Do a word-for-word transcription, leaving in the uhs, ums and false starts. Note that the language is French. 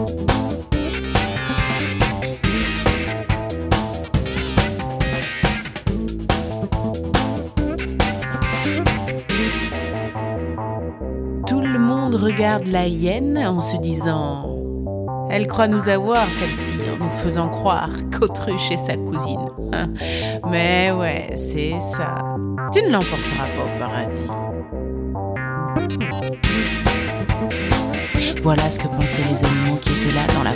Tout le monde regarde la hyène en se disant « Elle croit nous avoir, celle-ci, en nous faisant croire qu'Autruche est sa cousine. » Mais ouais, c'est ça. Tu ne l'emporteras pas au paradis. Voilà ce que pensaient les animaux qui étaient là dans la